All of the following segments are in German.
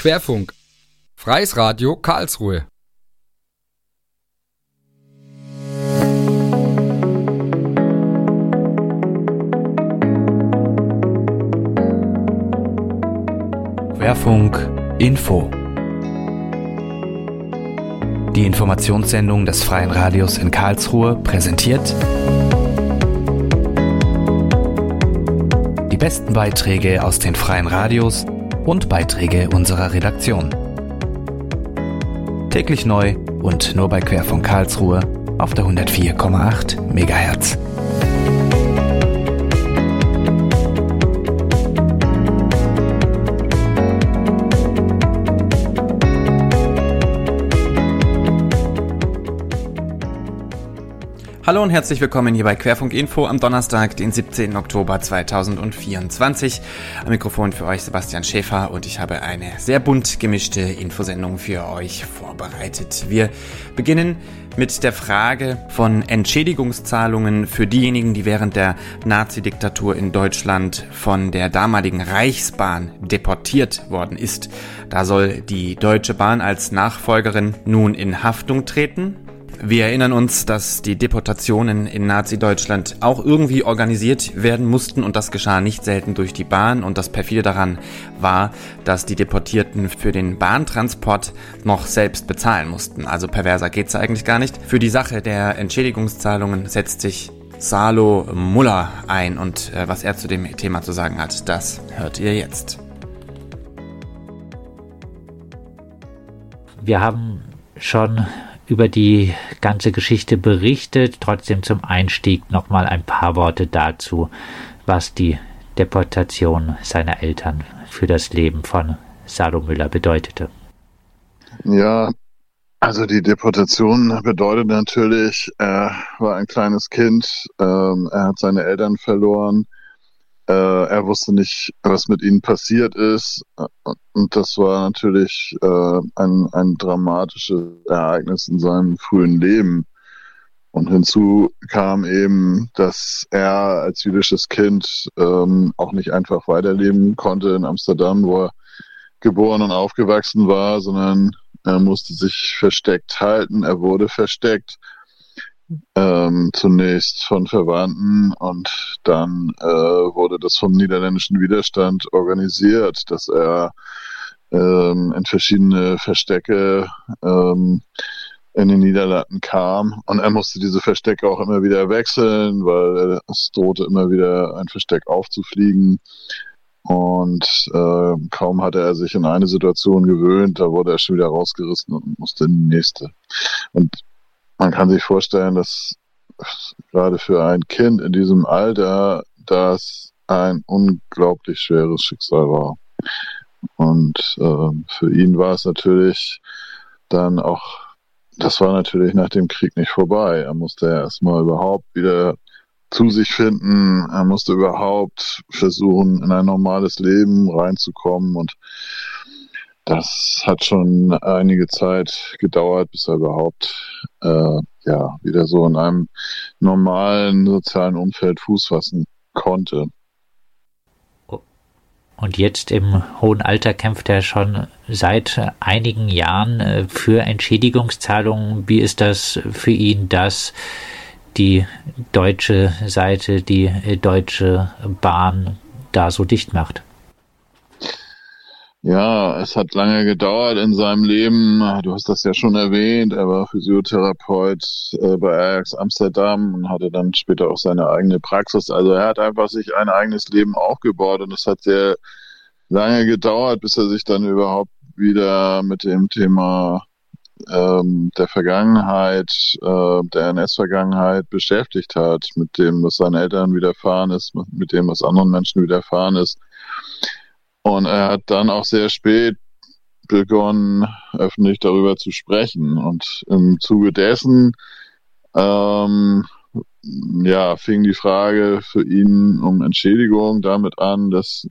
Querfunk. Freies Radio Karlsruhe. Querfunk Info. Die Informationssendung des Freien Radios in Karlsruhe präsentiert die besten Beiträge aus den Freien Radios und Beiträge unserer Redaktion. Täglich neu und nur bei Querfunk Karlsruhe auf der 104,8 MHz. Hallo und herzlich willkommen hier bei Querfunk Info am Donnerstag, den 17. Oktober 2024. Am Mikrofon für euch Sebastian Schäfer und ich habe eine sehr bunt gemischte Infosendung für euch vorbereitet. Wir beginnen mit der Frage von Entschädigungszahlungen für diejenigen, die während der Nazi-Diktatur in Deutschland von der damaligen Reichsbahn deportiert worden ist. Da soll die Deutsche Bahn als Nachfolgerin nun in Haftung treten. Wir erinnern uns, dass die Deportationen in Nazi-Deutschland auch irgendwie organisiert werden mussten und das geschah nicht selten durch die Bahn und das perfide daran war, dass die Deportierten für den Bahntransport noch selbst bezahlen mussten. Also perverser geht's eigentlich gar nicht. Für die Sache der Entschädigungszahlungen setzt sich Salo Muller ein und was er zu dem Thema zu sagen hat, das hört ihr jetzt. Wir haben schon über die ganze Geschichte berichtet. Trotzdem zum Einstieg nochmal ein paar Worte dazu, was die Deportation seiner Eltern für das Leben von Salo Müller bedeutete. Ja, also die Deportation bedeutet natürlich, er war ein kleines Kind, er hat seine Eltern verloren, er wusste nicht, was mit ihnen passiert ist und das war natürlich ein dramatisches Ereignis in seinem frühen Leben. Und hinzu kam eben, dass er als jüdisches Kind auch nicht einfach weiterleben konnte in Amsterdam, wo er geboren und aufgewachsen war, sondern er musste sich versteckt halten, er wurde versteckt. Zunächst von Verwandten und dann wurde das vom niederländischen Widerstand organisiert, dass er in verschiedene Verstecke in den Niederlanden kam und er musste diese Verstecke auch immer wieder wechseln, weil es drohte immer wieder ein Versteck aufzufliegen und kaum hatte er sich in eine Situation gewöhnt, da wurde er schon wieder rausgerissen und musste in die nächste. Und man kann sich vorstellen, dass gerade für ein Kind in diesem Alter das ein unglaublich schweres Schicksal war. Und für ihn war es natürlich dann auch, das war natürlich nach dem Krieg nicht vorbei. Er musste erstmal überhaupt wieder zu sich finden. Er musste überhaupt versuchen, in ein normales Leben reinzukommen und das hat schon einige Zeit gedauert, bis er überhaupt wieder so in einem normalen sozialen Umfeld Fuß fassen konnte. Und jetzt im hohen Alter kämpft er schon seit einigen Jahren für Entschädigungszahlungen. Wie ist das für ihn, dass die deutsche Seite, die Deutsche Bahn da so dicht macht? Ja, es hat lange gedauert in seinem Leben. Du hast das ja schon erwähnt. Er war Physiotherapeut bei Ajax Amsterdam und hatte dann später auch seine eigene Praxis. Also er hat einfach sich ein eigenes Leben aufgebaut und es hat sehr lange gedauert, bis er sich dann überhaupt wieder mit dem Thema der Vergangenheit, der NS-Vergangenheit beschäftigt hat, mit dem, was seinen Eltern widerfahren ist, mit dem, was anderen Menschen widerfahren ist. Und er hat dann auch sehr spät begonnen, öffentlich darüber zu sprechen. Und im Zuge dessen fing die Frage für ihn um Entschädigung damit an, dass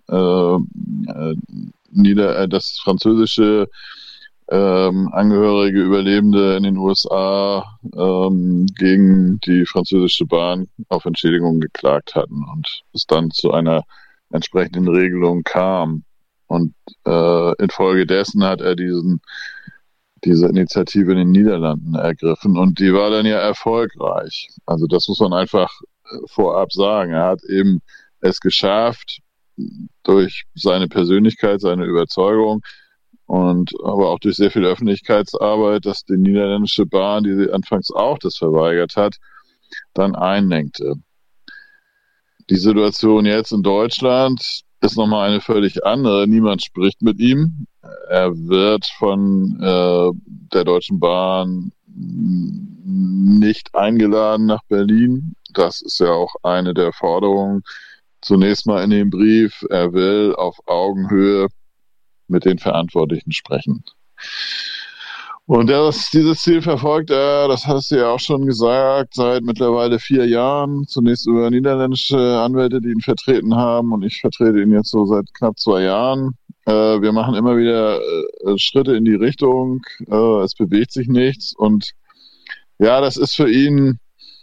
das französische Angehörige, Überlebende in den USA gegen die französische Bahn auf Entschädigung geklagt hatten und es dann zu einer entsprechenden Regelung kam. Und infolgedessen hat er diese Initiative in den Niederlanden ergriffen und die war dann ja erfolgreich. Also das muss man einfach vorab sagen. Er hat eben es geschafft, durch seine Persönlichkeit, seine Überzeugung und aber auch durch sehr viel Öffentlichkeitsarbeit, dass die niederländische Bahn, die sie anfangs auch das verweigert hat, dann einlenkte. Die Situation jetzt in Deutschland ist nochmal eine völlig andere. Niemand spricht mit ihm. Er wird von der Deutschen Bahn nicht eingeladen nach Berlin. Das ist ja auch eine der Forderungen. Zunächst mal in dem Brief, er will auf Augenhöhe mit den Verantwortlichen sprechen. Und dieses Ziel verfolgt er, das hast du ja auch schon gesagt, seit mittlerweile 4 Jahren. Zunächst über niederländische Anwälte, die ihn vertreten haben, und ich vertrete ihn jetzt so seit knapp 2 Jahren. Wir machen immer wieder Schritte in die Richtung. Es bewegt sich nichts. Und ja, das ist für ihn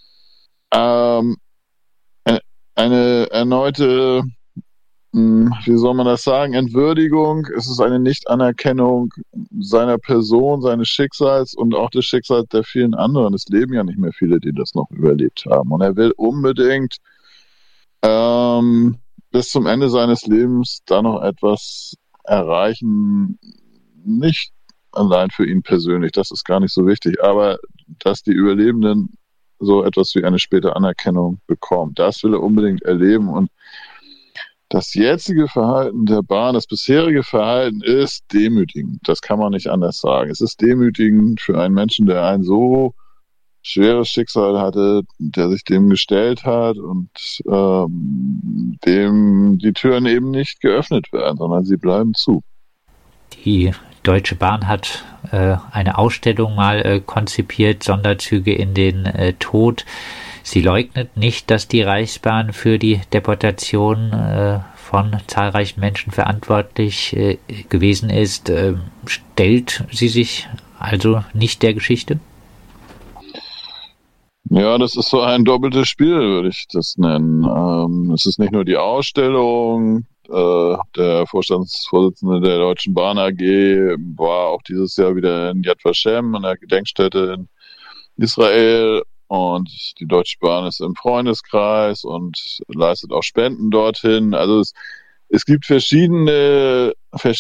eine erneute, wie soll man das sagen, Entwürdigung. Es ist eine Nichtanerkennung seiner Person, seines Schicksals und auch des Schicksals der vielen anderen. Es leben ja nicht mehr viele, die das noch überlebt haben. Und er will unbedingt bis zum Ende seines Lebens da noch etwas erreichen. Nicht allein für ihn persönlich, das ist gar nicht so wichtig, aber dass die Überlebenden so etwas wie eine späte Anerkennung bekommen. Das will er unbedingt erleben. Und das jetzige Verhalten der Bahn, das bisherige Verhalten ist demütigend. Das kann man nicht anders sagen. Es ist demütigend für einen Menschen, der ein so schweres Schicksal hatte, der sich dem gestellt hat und dem die Türen eben nicht geöffnet werden, sondern sie bleiben zu. Die Deutsche Bahn hat eine Ausstellung mal konzipiert, Sonderzüge in den Tod. Sie leugnet nicht, dass die Reichsbahn für die Deportation von zahlreichen Menschen verantwortlich gewesen ist. Stellt sie sich also nicht der Geschichte? Ja, das ist so ein doppeltes Spiel, würde ich das nennen. Es ist nicht nur die Ausstellung. Der Vorstandsvorsitzende der Deutschen Bahn AG war auch dieses Jahr wieder in Yad Vashem, an der Gedenkstätte in Israel. Und die Deutsche Bahn ist im Freundeskreis und leistet auch Spenden dorthin. Also es gibt verschiedenste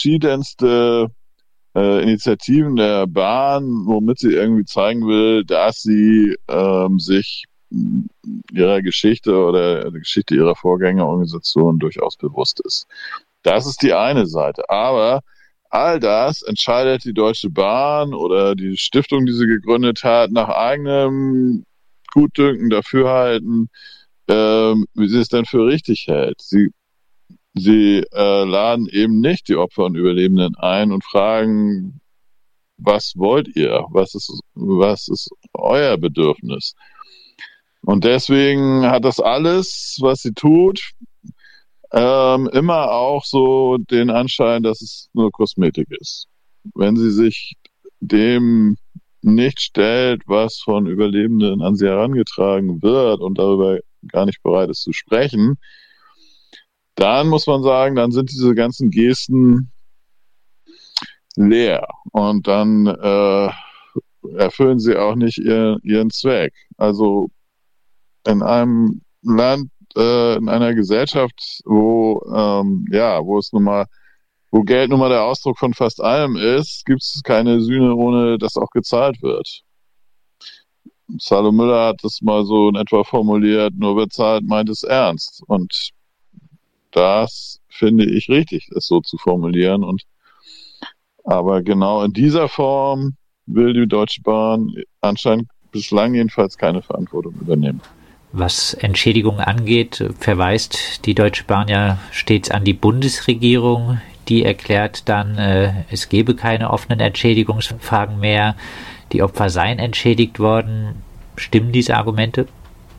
Initiativen der Bahn, womit sie irgendwie zeigen will, dass sie sich ihrer Geschichte oder der Geschichte ihrer Vorgängerorganisation durchaus bewusst ist. Das ist die eine Seite. Aber all das entscheidet die Deutsche Bahn oder die Stiftung, die sie gegründet hat, nach eigenem Gutdünken, Dafürhalten, wie sie es denn für richtig hält. Sie laden eben nicht die Opfer und Überlebenden ein und fragen, was wollt ihr? Was ist euer Bedürfnis? Und deswegen hat das alles, was sie tut, immer auch so den Anschein, dass es nur Kosmetik ist. Wenn sie sich dem nicht stellt, was von Überlebenden an sie herangetragen wird und darüber gar nicht bereit ist zu sprechen, dann muss man sagen, dann sind diese ganzen Gesten leer und dann erfüllen sie auch nicht ihren Zweck. Also in einem Land, in einer Gesellschaft, wo Geld nun mal der Ausdruck von fast allem ist, gibt es keine Sühne, ohne dass auch gezahlt wird. Salo Müller hat das mal so in etwa formuliert, nur bezahlt meint es ernst. Und das finde ich richtig, es so zu formulieren. Aber genau in dieser Form will die Deutsche Bahn anscheinend bislang jedenfalls keine Verantwortung übernehmen. Was Entschädigungen angeht, verweist die Deutsche Bahn ja stets an die Bundesregierung. Die erklärt dann, es gebe keine offenen Entschädigungsfragen mehr. Die Opfer seien entschädigt worden. Stimmen diese Argumente?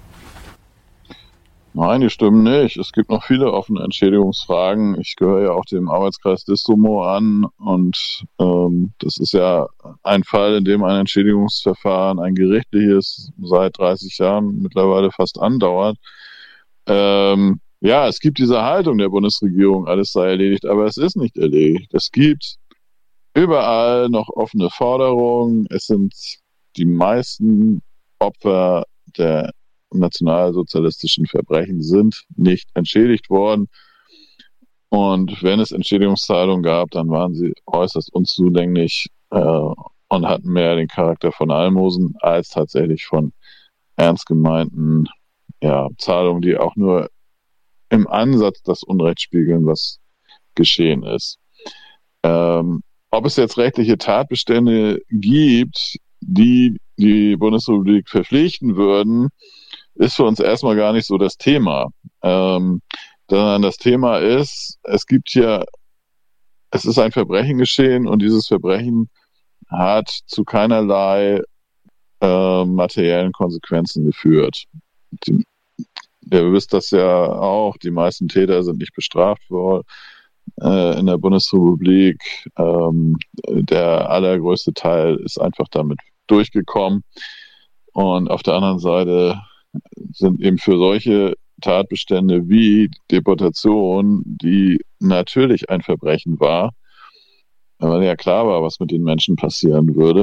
Nein, die stimmen nicht. Es gibt noch viele offene Entschädigungsfragen. Ich gehöre ja auch dem Arbeitskreis Distomo an und das ist ja ein Fall, in dem ein Entschädigungsverfahren, ein gerichtliches, seit 30 Jahren mittlerweile fast andauert. ja, es gibt diese Haltung der Bundesregierung, alles sei erledigt, aber es ist nicht erledigt. Es gibt überall noch offene Forderungen. Es sind die meisten Opfer der nationalsozialistischen Verbrechen sind nicht entschädigt worden. Und wenn es Entschädigungszahlungen gab, dann waren sie äußerst unzulänglich und hatten mehr den Charakter von Almosen als tatsächlich von ernst gemeinten Zahlungen, die auch nur im Ansatz das Unrecht spiegeln, was geschehen ist. Ob es jetzt rechtliche Tatbestände gibt, die die Bundesrepublik verpflichten würden, ist für uns erstmal gar nicht so das Thema. Sondern das Thema ist, es ist ein Verbrechen geschehen und dieses Verbrechen hat zu keinerlei materiellen Konsequenzen geführt. Ihr wisst das ja auch, die meisten Täter sind nicht bestraft worden in der Bundesrepublik. Der allergrößte Teil ist einfach damit durchgekommen. Und auf der anderen Seite sind eben für solche Tatbestände wie Deportation, die natürlich ein Verbrechen war, weil ja klar war, was mit den Menschen passieren würde,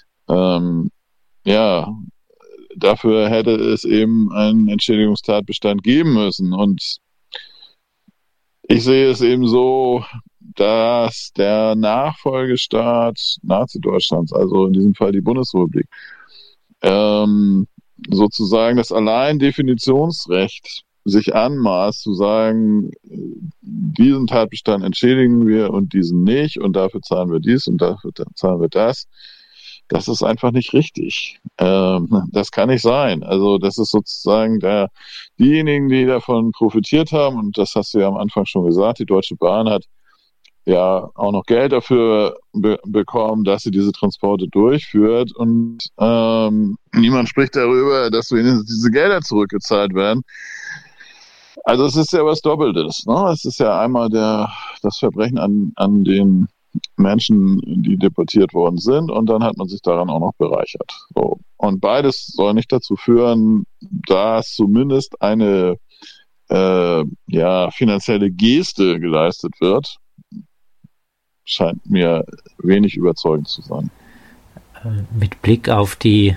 dafür hätte es eben einen Entschädigungstatbestand geben müssen. Und ich sehe es eben so, dass der Nachfolgestaat Nazi-Deutschlands, also in diesem Fall die Bundesrepublik, sozusagen das Alleindefinitionsrecht sich anmaßt, zu sagen, diesen Tatbestand entschädigen wir und diesen nicht und dafür zahlen wir dies und dafür zahlen wir das. Das ist einfach nicht richtig. Das kann nicht sein. Also das ist sozusagen diejenigen, die davon profitiert haben, und das hast du ja am Anfang schon gesagt, die Deutsche Bahn hat ja auch noch Geld dafür bekommen, dass sie diese Transporte durchführt, und niemand spricht darüber, dass wenigstens diese Gelder zurückgezahlt werden. Also es ist ja was Doppeltes, ne? Es ist ja einmal das Verbrechen an den Menschen, die deportiert worden sind, und dann hat man sich daran auch noch bereichert. So. Und beides soll nicht dazu führen, dass zumindest eine finanzielle Geste geleistet wird. Scheint mir wenig überzeugend zu sein. Mit Blick auf die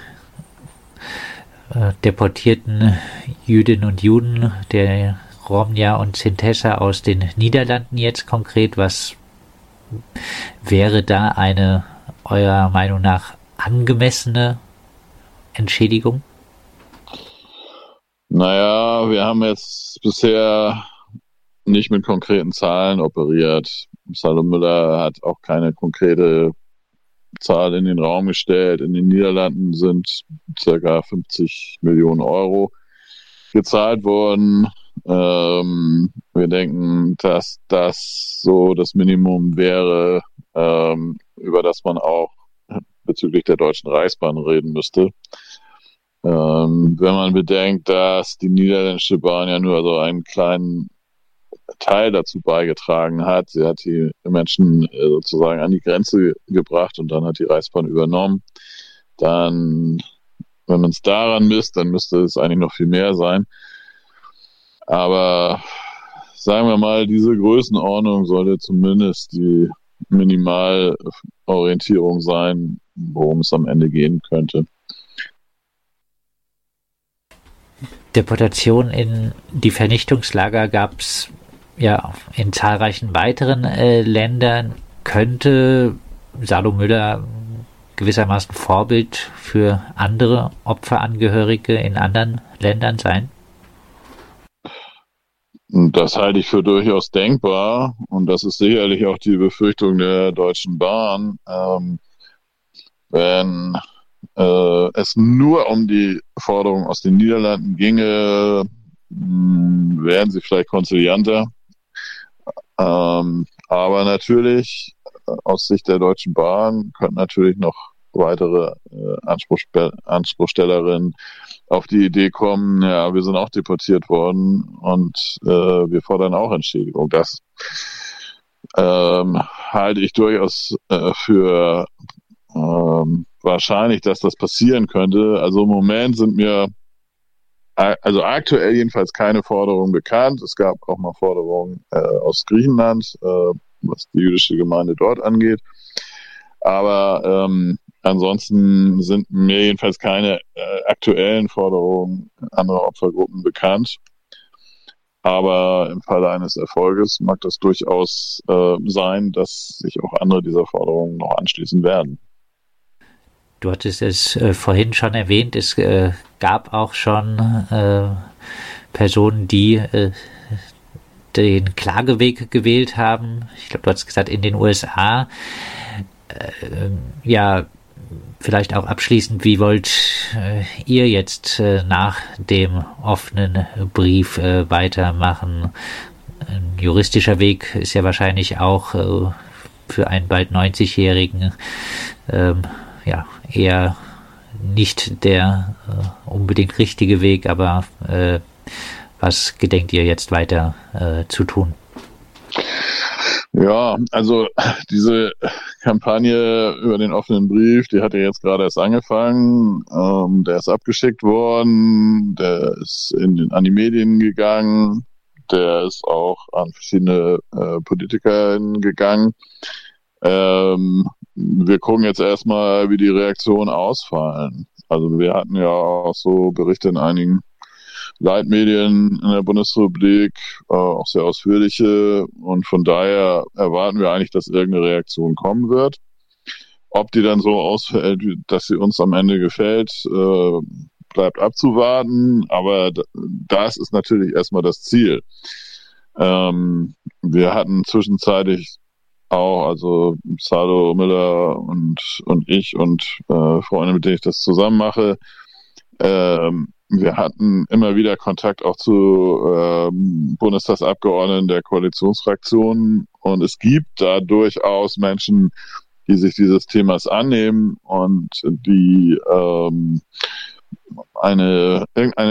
deportierten Jüdinnen und Juden der Romja und Sintessa aus den Niederlanden jetzt konkret, was wäre da eine eurer Meinung nach angemessene Entschädigung? Naja, wir haben jetzt bisher nicht mit konkreten Zahlen operiert. Salo Müller hat auch keine konkrete Zahl in den Raum gestellt. In den Niederlanden sind ca. 50 Millionen Euro gezahlt worden. Wir denken, dass das so das Minimum wäre, über das man auch bezüglich der Deutschen Reichsbahn reden müsste. Wenn man bedenkt, dass die niederländische Bahn ja nur so einen kleinen Teil dazu beigetragen hat. Sie hat die Menschen sozusagen an die Grenze gebracht und dann hat die Reichsbahn übernommen. Dann, wenn man es daran misst, dann müsste es eigentlich noch viel mehr sein. Aber sagen wir mal, diese Größenordnung sollte zumindest die Minimalorientierung sein, worum es am Ende gehen könnte. Deportation in die Vernichtungslager gab es ja in zahlreichen weiteren Ländern. Könnte Salo Müller gewissermaßen Vorbild für andere Opferangehörige in anderen Ländern sein? Das halte ich für durchaus denkbar, und das ist sicherlich auch die Befürchtung der Deutschen Bahn. Wenn es nur um die Forderung aus den Niederlanden ginge, wären sie vielleicht konzilianter. Aber natürlich, aus Sicht der Deutschen Bahn, könnten natürlich noch weitere Anspruchstellerinnen auf die Idee kommen, ja, wir sind auch deportiert worden und wir fordern auch Entschädigung. Das halte ich durchaus für wahrscheinlich, dass das passieren könnte. Also im Moment sind mir also aktuell jedenfalls keine Forderung bekannt. Es gab auch mal Forderungen aus Griechenland, was die jüdische Gemeinde dort angeht. Aber ansonsten sind mir jedenfalls keine aktuellen Forderungen anderer Opfergruppen bekannt. Aber im Falle eines Erfolges mag das durchaus sein, dass sich auch andere dieser Forderungen noch anschließen werden. Du hattest es vorhin schon erwähnt, es gab auch schon Personen, die den Klageweg gewählt haben. Ich glaube, du hast gesagt, in den USA. Ja, vielleicht auch abschließend, wie wollt ihr jetzt nach dem offenen Brief weitermachen? Ein juristischer Weg ist ja wahrscheinlich auch für einen bald 90-Jährigen eher nicht der unbedingt richtige Weg, aber was gedenkt ihr jetzt weiter zu tun? Ja, also diese Kampagne über den offenen Brief, die hat ja jetzt gerade erst angefangen. Der ist abgeschickt worden, der ist an die Medien gegangen, der ist auch an verschiedene Politiker gegangen. Wir gucken jetzt erstmal, wie die Reaktionen ausfallen. Also wir hatten ja auch so Berichte in einigen Leitmedien in der Bundesrepublik, auch sehr ausführliche, und von daher erwarten wir eigentlich, dass irgendeine Reaktion kommen wird. Ob die dann so ausfällt, dass sie uns am Ende gefällt, bleibt abzuwarten, aber das ist natürlich erstmal das Ziel. Wir hatten zwischenzeitlich auch, also Sado Müller und ich und Freunde, mit denen ich das zusammen mache, wir hatten immer wieder Kontakt auch zu Bundestagsabgeordneten der Koalitionsfraktionen, und es gibt da durchaus Menschen, die sich dieses Themas annehmen und die eine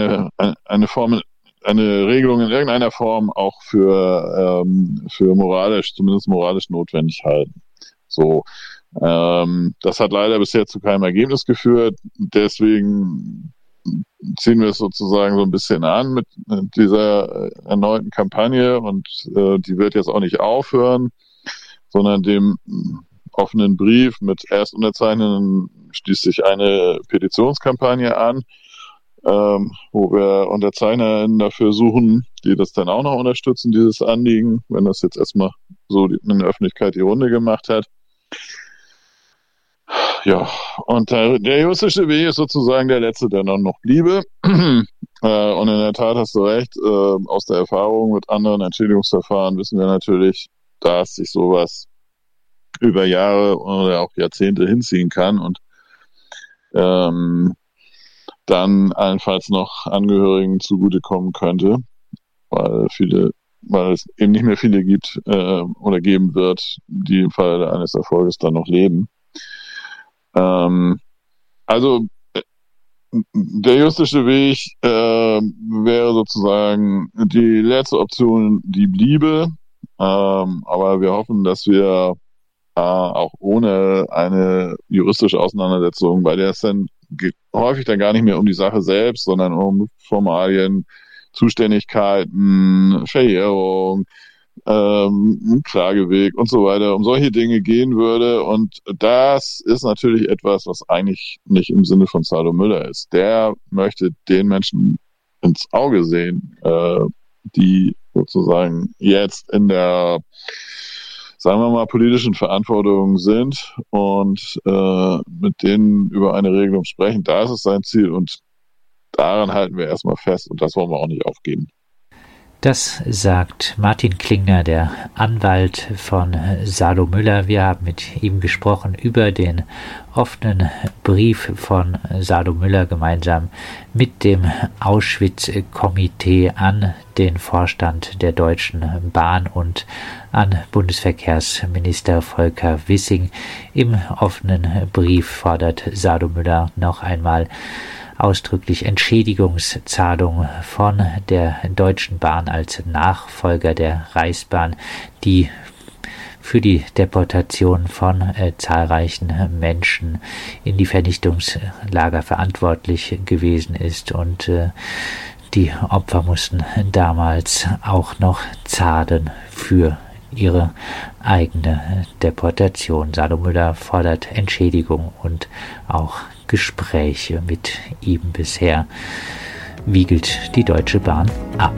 Regelung in irgendeiner Form auch für zumindest moralisch notwendig halten. So, das hat leider bisher zu keinem Ergebnis geführt. Deswegen ziehen wir es sozusagen so ein bisschen an mit dieser erneuten Kampagne, und die wird jetzt auch nicht aufhören, sondern dem offenen Brief mit Erstunterzeichnenden schließt sich eine Petitionskampagne an, wo wir UnterzeichnerInnen dafür suchen, die das dann auch noch unterstützen, dieses Anliegen, wenn das jetzt erstmal so in der Öffentlichkeit die Runde gemacht hat. Ja, und der juristische Weg ist sozusagen der letzte, der dann noch bliebe. Und in der Tat hast du recht, aus der Erfahrung mit anderen Entschädigungsverfahren wissen wir natürlich, dass sich sowas über Jahre oder auch Jahrzehnte hinziehen kann und dann allenfalls noch Angehörigen zugutekommen könnte, weil es eben nicht mehr viele gibt oder geben wird, die im Falle eines Erfolges dann noch leben. Also der juristische Weg wäre sozusagen die letzte Option, die bliebe, aber wir hoffen, dass wir auch ohne eine juristische Auseinandersetzung, bei der es dann häufig dann gar nicht mehr um die Sache selbst, sondern um Formalien, Zuständigkeiten, Verjährung, Klageweg und so weiter, um solche Dinge gehen würde. Und das ist natürlich etwas, was eigentlich nicht im Sinne von Sado Müller ist. Der möchte den Menschen ins Auge sehen, die sozusagen jetzt in der, sagen wir mal, politischen Verantwortung sind und mit denen über eine Regelung sprechen. Da ist es sein Ziel, und daran halten wir erstmal fest, und das wollen wir auch nicht aufgeben. Das sagt Martin Klingner, der Anwalt von Sado Müller. Wir haben mit ihm gesprochen über den offenen Brief von Sado Müller gemeinsam mit dem Auschwitz-Komitee an den Vorstand der Deutschen Bahn und an Bundesverkehrsminister Volker Wissing. Im offenen Brief fordert Sado Müller noch einmal ausdrücklich Entschädigungszahlung von der Deutschen Bahn als Nachfolger der Reichsbahn, die für die Deportation von zahlreichen Menschen in die Vernichtungslager verantwortlich gewesen ist. Und die Opfer mussten damals auch noch zahlen für ihre eigene Deportation. Salo Müller fordert Entschädigung und auch Gespräche mit ihm. Bisher wiegelt die Deutsche Bahn ab.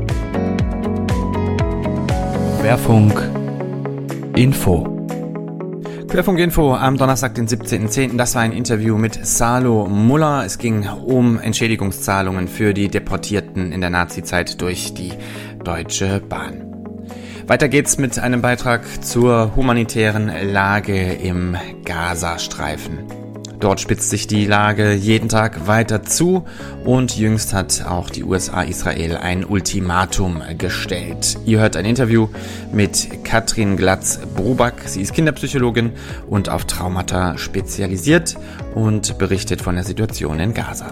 Querfunk Info. Querfunk Info am Donnerstag, den 17.10. Das war ein Interview mit Salo Müller. Es ging um Entschädigungszahlungen für die Deportierten in der Nazizeit durch die Deutsche Bahn. Weiter geht's mit einem Beitrag zur humanitären Lage im Gazastreifen. Dort spitzt sich die Lage jeden Tag weiter zu und jüngst hat auch die USA Israel ein Ultimatum gestellt. Ihr hört ein Interview mit Katrin Glatz-Bruback. Sie ist Kinderpsychologin und auf Traumata spezialisiert und berichtet von der Situation in Gaza.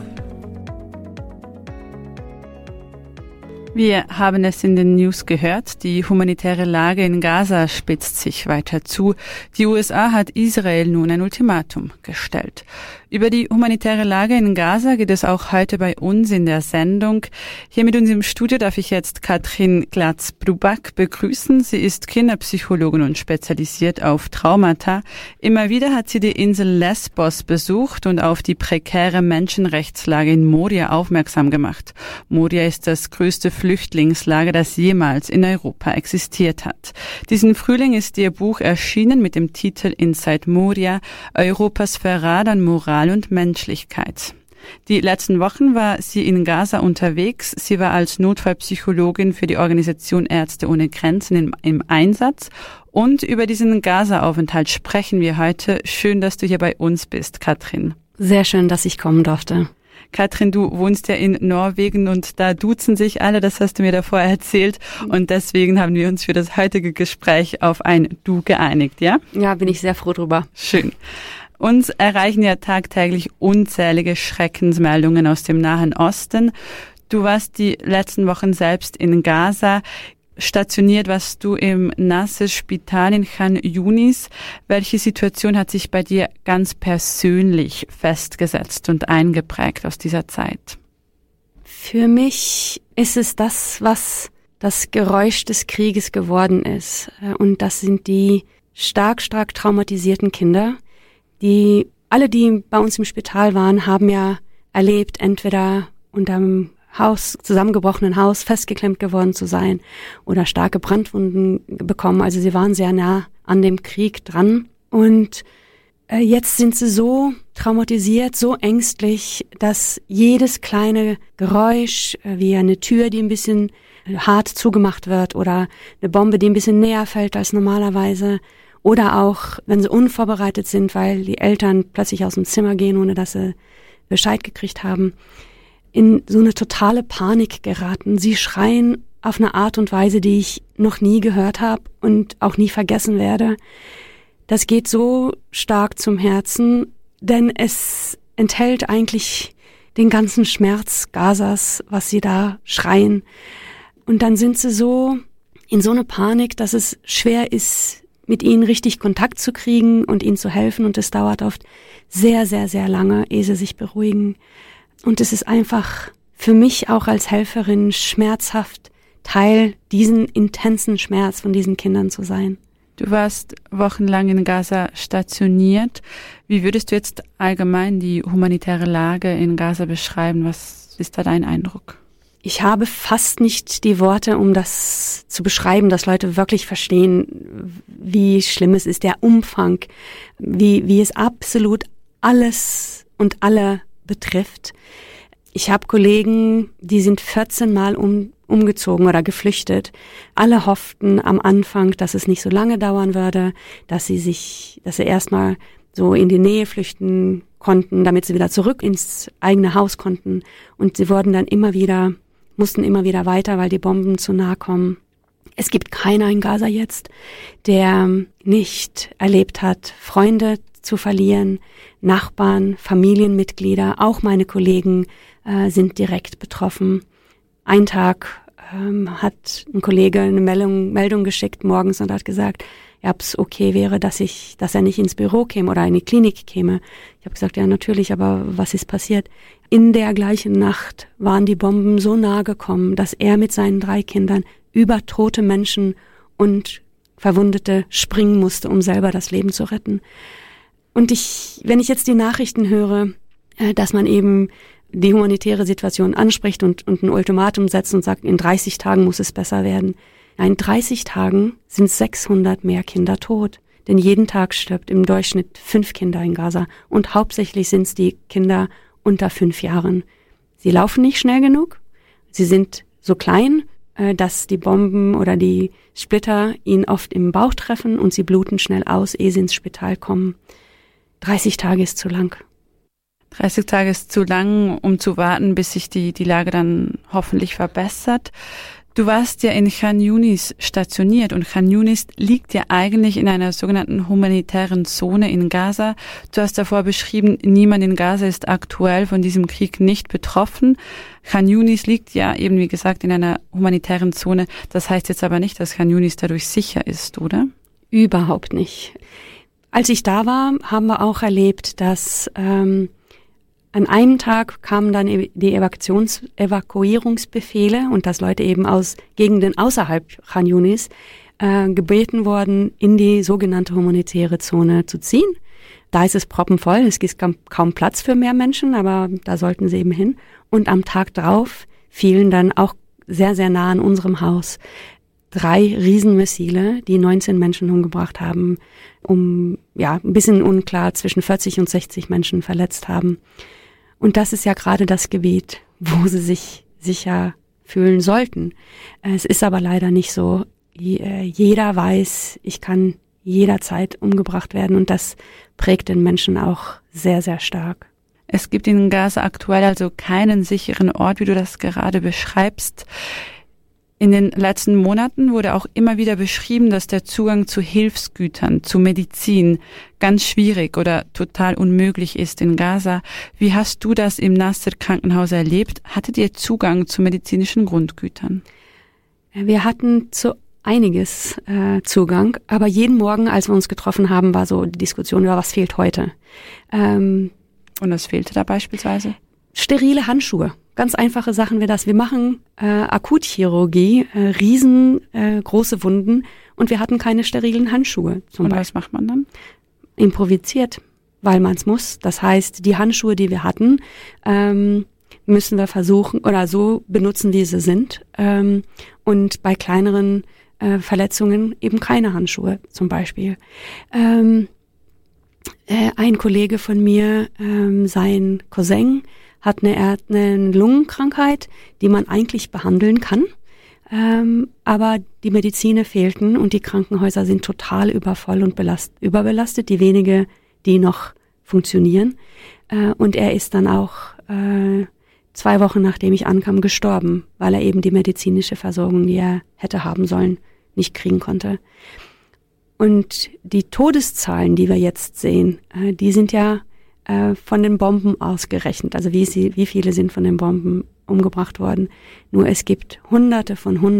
Wir haben es in den News gehört, die humanitäre Lage in Gaza spitzt sich weiter zu. Die USA hat Israel nun ein Ultimatum gestellt. Über die humanitäre Lage in Gaza geht es auch heute bei uns in der Sendung. Hier mit uns im Studio darf ich jetzt Katrin Glatz-Bruback begrüßen. Sie ist Kinderpsychologin und spezialisiert auf Traumata. Immer wieder hat sie die Insel Lesbos besucht und auf die prekäre Menschenrechtslage in Moria aufmerksam gemacht. Moria ist das größte Flüchtlingslager, das jemals in Europa existiert hat. Diesen Frühling ist ihr Buch erschienen mit dem Titel Inside Moria, Europas Verrat an Moral und Menschlichkeit. Die letzten Wochen war sie in Gaza unterwegs. Sie war als Notfallpsychologin für die Organisation Ärzte ohne Grenzen im Einsatz. Und über diesen Gaza-Aufenthalt sprechen wir heute. Schön, dass du hier bei uns bist, Katrin. Sehr schön, dass ich kommen durfte. Katrin, du wohnst ja in Norwegen und da duzen sich alle, das hast du mir davor erzählt. Und deswegen haben wir uns für das heutige Gespräch auf ein Du geeinigt, ja? Ja, bin ich sehr froh drüber. Schön. Uns erreichen ja tagtäglich unzählige Schreckensmeldungen aus dem Nahen Osten. Du warst die letzten Wochen selbst in Gaza. Stationiert warst du im Nasser-Spital in Khan Yunis. Welche Situation hat sich bei dir ganz persönlich festgesetzt und eingeprägt aus dieser Zeit? Für mich ist es das, was das Geräusch des Krieges geworden ist. Und das sind die stark traumatisierten Kinder. Die bei uns im Spital waren, haben ja erlebt, entweder unterm zusammengebrochenen Haus festgeklemmt geworden zu sein oder starke Brandwunden bekommen. Also sie waren sehr nah an dem Krieg dran. Und jetzt sind sie so traumatisiert, so ängstlich, dass jedes kleine Geräusch, wie eine Tür, die ein bisschen hart zugemacht wird oder eine Bombe, die ein bisschen näher fällt als normalerweise, oder auch, wenn sie unvorbereitet sind, weil die Eltern plötzlich aus dem Zimmer gehen, ohne dass sie Bescheid gekriegt haben, in so eine totale Panik geraten. Sie schreien auf eine Art und Weise, die ich noch nie gehört habe und auch nie vergessen werde. Das geht so stark zum Herzen, denn es enthält eigentlich den ganzen Schmerz Gazas, was sie da schreien. Und dann sind sie so in so eine Panik, dass es schwer ist, mit ihnen richtig Kontakt zu kriegen und ihnen zu helfen. Und es dauert oft sehr, sehr, sehr lange, ehe sie sich beruhigen. Und es ist einfach für mich auch als Helferin schmerzhaft, Teil diesen intensen Schmerz von diesen Kindern zu sein. Du warst wochenlang in Gaza stationiert. Wie würdest du jetzt allgemein die humanitäre Lage in Gaza beschreiben? Was ist da dein Eindruck? Ich habe fast nicht die Worte, um das zu beschreiben, dass Leute wirklich verstehen, wie schlimm es ist, der Umfang, wie es absolut alles und alle betrifft. Ich habe Kollegen, die sind 14 Mal umgezogen oder geflüchtet. Alle hofften am Anfang, dass es nicht so lange dauern würde, dass sie erstmal so in die Nähe flüchten konnten, damit sie wieder zurück ins eigene Haus konnten. Und sie mussten immer wieder weiter, weil die Bomben zu nahe kommen. Es gibt keiner in Gaza jetzt, der nicht erlebt hat, Freunde zu verlieren, Nachbarn, Familienmitglieder, auch meine Kollegen sind direkt betroffen. Ein Tag hat ein Kollege eine Meldung geschickt morgens und hat gesagt, ob es okay wäre, dass er nicht ins Büro käme oder in die Klinik käme. Ich habe gesagt, ja natürlich, aber was ist passiert? In der gleichen Nacht waren die Bomben so nahe gekommen, dass er mit seinen 3 Kindern über tote Menschen und Verwundete springen musste, um selber das Leben zu retten. Und wenn ich jetzt die Nachrichten höre, dass man eben die humanitäre Situation anspricht und ein Ultimatum setzt und sagt, in 30 Tagen muss es besser werden. In 30 Tagen sind 600 mehr Kinder tot. Denn jeden Tag stirbt im Durchschnitt 5 Kinder in Gaza. Und hauptsächlich sind es die Kinder unter 5 Jahren. Sie laufen nicht schnell genug. Sie sind so klein, dass die Bomben oder die Splitter ihn oft im Bauch treffen und sie bluten schnell aus, ehe sie ins Spital kommen. 30 Tage ist zu lang. 30 Tage ist zu lang, um zu warten, bis sich die Lage dann hoffentlich verbessert. Du warst ja in Khan Yunis stationiert und Khan Yunis liegt ja eigentlich in einer sogenannten humanitären Zone in Gaza. Du hast davor beschrieben, niemand in Gaza ist aktuell von diesem Krieg nicht betroffen. Khan Yunis liegt ja eben, wie gesagt, in einer humanitären Zone. Das heißt jetzt aber nicht, dass Khan Yunis dadurch sicher ist, oder? Überhaupt nicht. Als ich da war, haben wir auch erlebt, dass an einem Tag kamen dann die Evakuierungsbefehle und dass Leute eben aus Gegenden außerhalb Khan Yunis gebeten wurden, in die sogenannte humanitäre Zone zu ziehen. Da ist es proppenvoll, es gibt kaum Platz für mehr Menschen, aber da sollten sie eben hin. Und am Tag drauf fielen dann auch sehr, sehr nah an unserem Haus 3 Riesenmissile, die 19 Menschen umgebracht haben, ein bisschen unklar, zwischen 40 und 60 Menschen verletzt haben. Und das ist ja gerade das Gebiet, wo sie sich sicher fühlen sollten. Es ist aber leider nicht so. Jeder weiß, ich kann jederzeit umgebracht werden und das prägt den Menschen auch sehr, sehr stark. Es gibt in Gaza aktuell also keinen sicheren Ort, wie du das gerade beschreibst. In den letzten Monaten wurde auch immer wieder beschrieben, dass der Zugang zu Hilfsgütern, zu Medizin ganz schwierig oder total unmöglich ist in Gaza. Wie hast du das im Nasser-Krankenhaus erlebt? Hattet ihr Zugang zu medizinischen Grundgütern? Wir hatten zu einiges Zugang, aber jeden Morgen, als wir uns getroffen haben, war so die Diskussion über, was fehlt heute. Und was fehlte da beispielsweise? Sterile Handschuhe. Ganz einfache Sachen wie das. Wir machen Akutchirurgie, riesengroße Wunden und wir hatten keine sterilen Handschuhe. Und was macht man dann? Improvisiert, weil man es muss. Das heißt, die Handschuhe, die wir hatten, müssen wir versuchen oder so benutzen, wie sie sind. Und bei kleineren Verletzungen eben keine Handschuhe zum Beispiel. Ein Kollege von mir, sein Cousin, hat eine Lungenkrankheit, die man eigentlich behandeln kann, aber die Mediziner fehlten und die Krankenhäuser sind total übervoll und überbelastet, die wenige, die noch funktionieren. Und er ist dann auch 2 Wochen, nachdem ich ankam, gestorben, weil er eben die medizinische Versorgung, die er hätte haben sollen, nicht kriegen konnte. Und die Todeszahlen, die wir jetzt sehen, die sind ja von den Bomben ausgerechnet, also wie viele sind von den Bomben umgebracht worden. Nur es gibt Hunderte,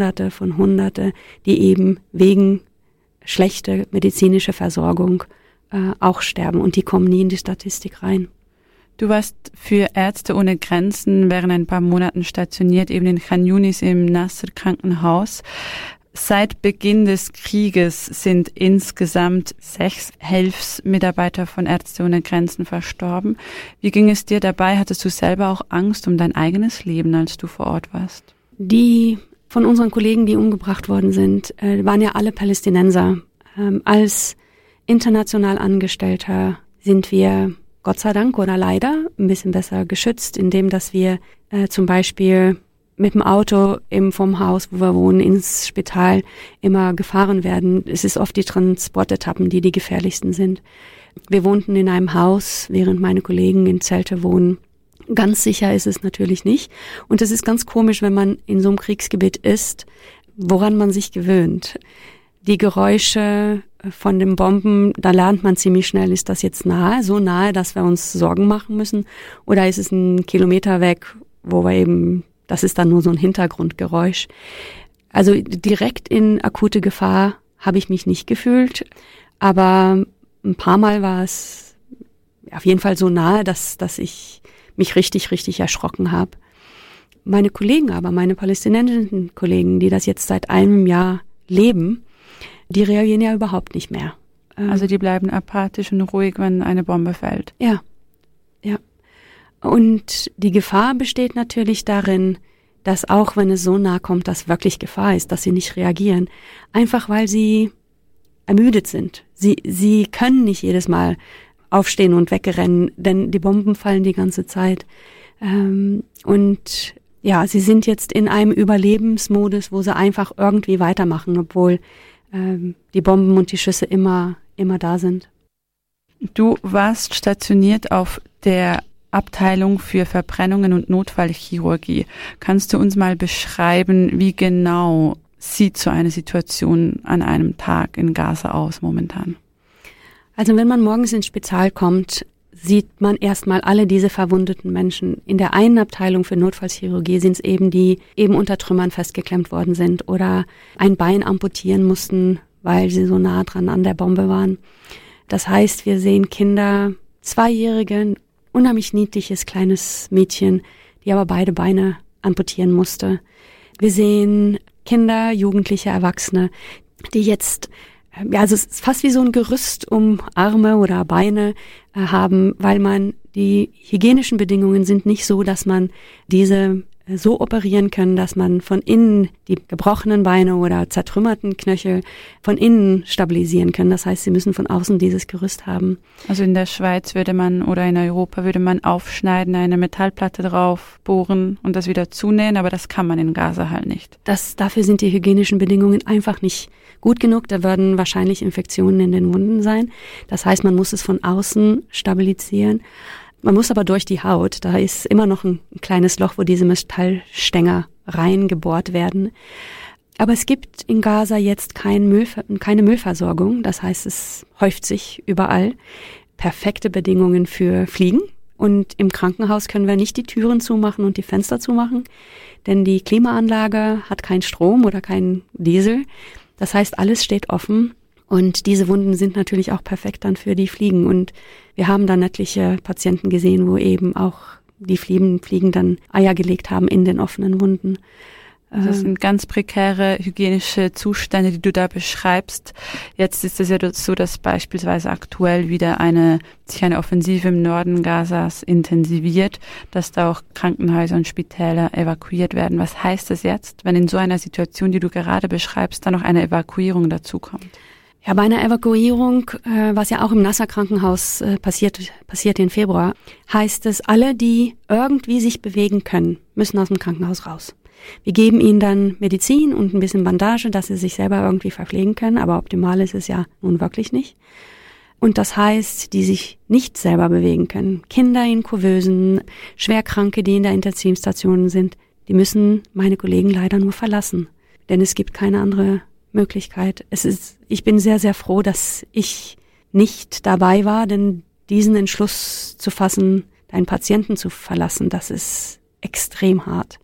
die eben wegen schlechter medizinischer Versorgung auch sterben und die kommen nie in die Statistik rein. Du warst für Ärzte ohne Grenzen während ein paar Monaten stationiert, eben in Khan Yunis im Nasser-Krankenhaus. Seit Beginn des Krieges sind insgesamt 6 Hilfsmitarbeiter von Ärzte ohne Grenzen verstorben. Wie ging es dir dabei? Hattest du selber auch Angst um dein eigenes Leben, als du vor Ort warst? Die von unseren Kollegen, die umgebracht worden sind, waren ja alle Palästinenser. Als international Angestellter sind wir Gott sei Dank oder leider ein bisschen besser geschützt, indem dass wir zum Beispiel mit dem Auto eben vom Haus, wo wir wohnen, ins Spital immer gefahren werden. Es ist oft die Transportetappen, die gefährlichsten sind. Wir wohnten in einem Haus, während meine Kollegen in Zelte wohnen. Ganz sicher ist es natürlich nicht. Und es ist ganz komisch, wenn man in so einem Kriegsgebiet ist, woran man sich gewöhnt. Die Geräusche von den Bomben, da lernt man ziemlich schnell, ist das jetzt nahe, so nahe, dass wir uns Sorgen machen müssen? Oder ist es ein Kilometer weg, wo wir eben das ist dann nur so ein Hintergrundgeräusch. Also direkt in akute Gefahr habe ich mich nicht gefühlt, aber ein paar Mal war es auf jeden Fall so nahe, dass ich mich richtig, richtig erschrocken habe. Meine Kollegen aber, meine palästinensischen Kollegen, die das jetzt seit einem Jahr leben, die reagieren ja überhaupt nicht mehr. Also die bleiben apathisch und ruhig, wenn eine Bombe fällt. Ja. Und die Gefahr besteht natürlich darin, dass auch wenn es so nah kommt, dass wirklich Gefahr ist, dass sie nicht reagieren. Einfach weil sie ermüdet sind. Sie können nicht jedes Mal aufstehen und wegrennen, denn die Bomben fallen die ganze Zeit. Und ja, sie sind jetzt in einem Überlebensmodus, wo sie einfach irgendwie weitermachen, obwohl die Bomben und die Schüsse immer da sind. Du warst stationiert auf der Abteilung für Verbrennungen und Notfallchirurgie. Kannst du uns mal beschreiben, wie genau sieht so eine Situation an einem Tag in Gaza aus momentan? Also wenn man morgens ins Spital kommt, sieht man erstmal alle diese verwundeten Menschen. In der einen Abteilung für Notfallchirurgie sind es eben die eben unter Trümmern festgeklemmt worden sind oder ein Bein amputieren mussten, weil sie so nah dran an der Bombe waren. Das heißt, wir sehen Kinder, 2-Jährige, unheimlich niedliches kleines Mädchen, die aber beide Beine amputieren musste. Wir sehen Kinder, Jugendliche, Erwachsene, die jetzt, also es ist fast wie so ein Gerüst um Arme oder Beine haben, weil die hygienischen Bedingungen sind nicht so, dass man diese so operieren können, dass man von innen die gebrochenen Beine oder zertrümmerten Knöchel von innen stabilisieren können. Das heißt, sie müssen von außen dieses Gerüst haben. Also in der Schweiz oder in Europa würde man aufschneiden, eine Metallplatte drauf bohren und das wieder zunähen, aber das kann man in Gaza halt nicht. Dafür sind die hygienischen Bedingungen einfach nicht gut genug. Da würden wahrscheinlich Infektionen in den Wunden sein. Das heißt, man muss es von außen stabilisieren. Man muss aber durch die Haut, da ist immer noch ein kleines Loch, wo diese Metallstänger reingebohrt werden. Aber es gibt in Gaza jetzt keine Müllversorgung, das heißt, es häuft sich überall. Perfekte Bedingungen für Fliegen. Und im Krankenhaus können wir nicht die Türen zumachen und die Fenster zumachen, denn die Klimaanlage hat keinen Strom oder keinen Diesel. Das heißt, alles steht offen. Und diese Wunden sind natürlich auch perfekt dann für die Fliegen. Und wir haben dann etliche Patienten gesehen, wo eben auch die Fliegen dann Eier gelegt haben in den offenen Wunden. Das sind ganz prekäre hygienische Zustände, die du da beschreibst. Jetzt ist es ja so, dass beispielsweise aktuell wieder sich eine Offensive im Norden Gazas intensiviert, dass da auch Krankenhäuser und Spitäler evakuiert werden. Was heißt das jetzt, wenn in so einer Situation, die du gerade beschreibst, dann noch eine Evakuierung dazukommt? Ja, bei einer Evakuierung, was ja auch im Nasser-Krankenhaus passiert im Februar, heißt es, alle, die irgendwie sich bewegen können, müssen aus dem Krankenhaus raus. Wir geben ihnen dann Medizin und ein bisschen Bandage, dass sie sich selber irgendwie verpflegen können, aber optimal ist es ja nun wirklich nicht. Und das heißt, die sich nicht selber bewegen können, Kinder in Kuvösen, Schwerkranke, die in der Intensivstation sind, die müssen meine Kollegen leider nur verlassen, denn es gibt keine andere Möglichkeit. Ich bin sehr, sehr froh, dass ich nicht dabei war, denn diesen Entschluss zu fassen, einen Patienten zu verlassen, das ist extrem hart.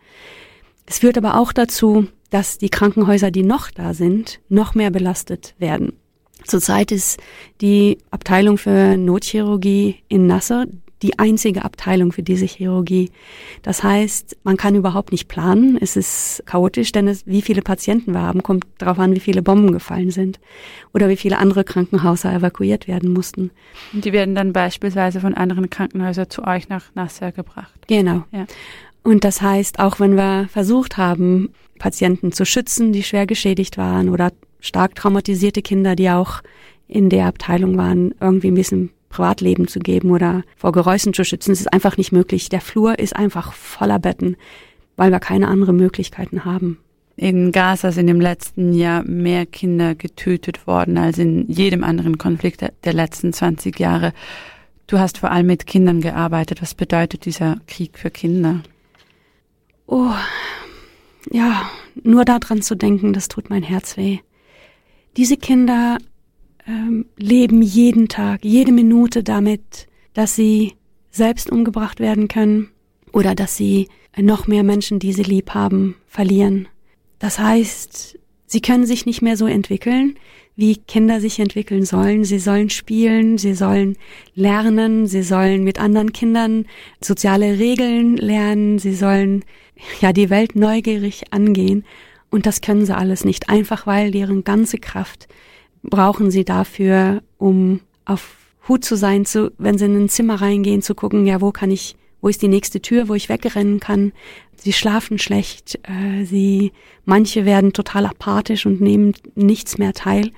Es führt aber auch dazu, dass die Krankenhäuser, die noch da sind, noch mehr belastet werden. Zurzeit ist die Abteilung für Notchirurgie in Nasser die einzige Abteilung für diese Chirurgie. Das heißt, man kann überhaupt nicht planen. Es ist chaotisch, denn wie viele Patienten wir haben, kommt darauf an, wie viele Bomben gefallen sind oder wie viele andere Krankenhäuser evakuiert werden mussten. Und die werden dann beispielsweise von anderen Krankenhäusern zu euch nach Nasser gebracht. Genau. Ja. Und das heißt, auch wenn wir versucht haben, Patienten zu schützen, die schwer geschädigt waren oder stark traumatisierte Kinder, die auch in der Abteilung waren, irgendwie ein bisschen Privatleben zu geben oder vor Geräuschen zu schützen. Es ist einfach nicht möglich. Der Flur ist einfach voller Betten, weil wir keine anderen Möglichkeiten haben. In Gaza sind im letzten Jahr mehr Kinder getötet worden als in jedem anderen Konflikt der letzten 20 Jahre. Du hast vor allem mit Kindern gearbeitet. Was bedeutet dieser Krieg für Kinder? Oh, ja, nur daran zu denken, das tut mein Herz weh. Diese Kinder leben jeden Tag, jede Minute damit, dass sie selbst umgebracht werden können oder dass sie noch mehr Menschen, die sie lieb haben, verlieren. Das heißt, sie können sich nicht mehr so entwickeln, wie Kinder sich entwickeln sollen. Sie sollen spielen, sie sollen lernen, sie sollen mit anderen Kindern soziale Regeln lernen, sie sollen die Welt neugierig angehen. Und das können sie alles nicht, einfach weil deren ganze Kraft brauchen sie dafür, um auf Hut zu sein, wenn sie in ein Zimmer reingehen, zu gucken, wo ist die nächste Tür, wo ich wegrennen kann. Sie schlafen schlecht, manche werden total apathisch und nehmen nichts mehr teil.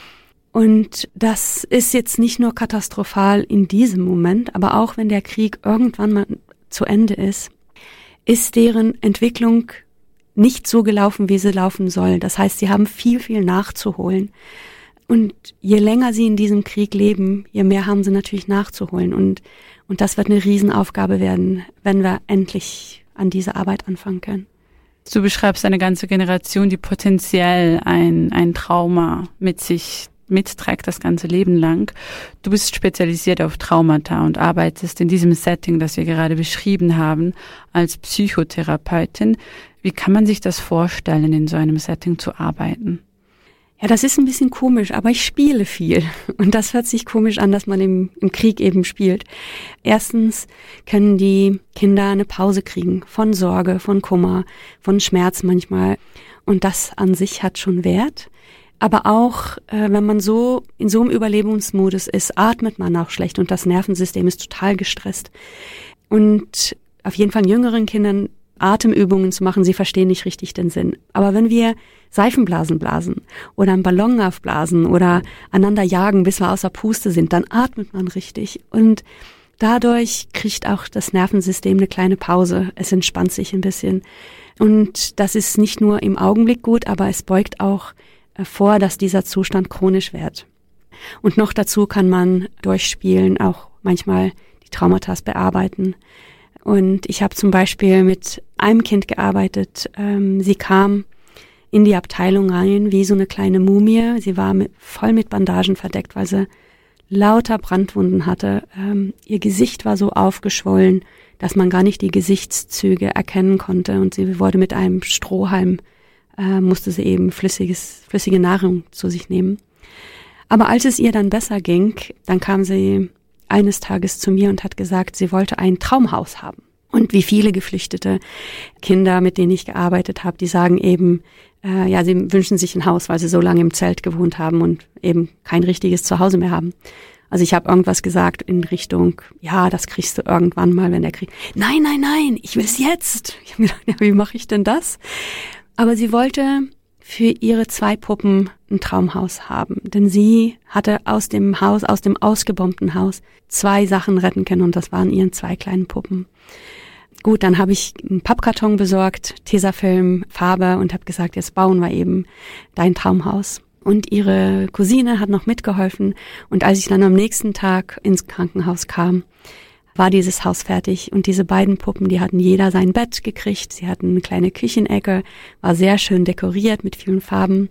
Und das ist jetzt nicht nur katastrophal in diesem Moment, aber auch wenn der Krieg irgendwann mal zu Ende ist deren Entwicklung nicht so gelaufen, wie sie laufen soll. Das heißt, sie haben viel, viel nachzuholen. Und je länger sie in diesem Krieg leben, je mehr haben sie natürlich nachzuholen. Und das wird eine Riesenaufgabe werden, wenn wir endlich an diese Arbeit anfangen können. Du beschreibst eine ganze Generation, die potenziell ein Trauma mit sich mitträgt das ganze Leben lang. Du bist spezialisiert auf Traumata und arbeitest in diesem Setting, das wir gerade beschrieben haben, als Psychotherapeutin. Wie kann man sich das vorstellen, in so einem Setting zu arbeiten? Ja, das ist ein bisschen komisch, aber ich spiele viel. Und das hört sich komisch an, dass man im Krieg eben spielt. Erstens können die Kinder eine Pause kriegen von Sorge, von Kummer, von Schmerz manchmal. Und das an sich hat schon Wert. Aber auch, wenn man so in so einem Überlebensmodus ist, atmet man auch schlecht und das Nervensystem ist total gestresst. Und auf jeden Fall jüngeren Kindern Atemübungen zu machen, sie verstehen nicht richtig den Sinn. Aber wenn wir Seifenblasen blasen oder einen Ballon aufblasen oder einander jagen, bis wir außer Puste sind, dann atmet man richtig. Und dadurch kriegt auch das Nervensystem eine kleine Pause. Es entspannt sich ein bisschen. Und das ist nicht nur im Augenblick gut, aber es beugt auch vor, dass dieser Zustand chronisch wird. Und noch dazu kann man durchspielen, auch manchmal die Traumata bearbeiten. Und ich habe zum Beispiel mit einem Kind gearbeitet. Sie kam in die Abteilung rein wie so eine kleine Mumie. Sie war voll mit Bandagen verdeckt, weil sie lauter Brandwunden hatte. Ihr Gesicht war so aufgeschwollen, dass man gar nicht die Gesichtszüge erkennen konnte. Und sie wurde mit einem Strohhalm, musste sie eben flüssige Nahrung zu sich nehmen. Aber als es ihr dann besser ging, dann kam sie eines Tages zu mir und hat gesagt, sie wollte ein Traumhaus haben. Und wie viele geflüchtete Kinder, mit denen ich gearbeitet habe, die sagen eben, sie wünschen sich ein Haus, weil sie so lange im Zelt gewohnt haben und eben kein richtiges Zuhause mehr haben. Also ich habe irgendwas gesagt in Richtung, ja, das kriegst du irgendwann mal, wenn der Krieg... Nein, ich will's jetzt. Ich habe gedacht, ja, wie mache ich denn das? Aber sie wollte für ihre 2 Puppen ein Traumhaus haben. Denn sie hatte aus dem ausgebombten Haus 2 Sachen retten können und das waren ihren 2 kleinen Puppen. Gut, dann habe ich einen Pappkarton besorgt, Tesafilm, Farbe und habe gesagt, jetzt bauen wir eben dein Traumhaus. Und ihre Cousine hat noch mitgeholfen und als ich dann am nächsten Tag ins Krankenhaus kam, war dieses Haus fertig und diese beiden Puppen, die hatten jeder sein Bett gekriegt, sie hatten eine kleine Küchenecke, war sehr schön dekoriert mit vielen Farben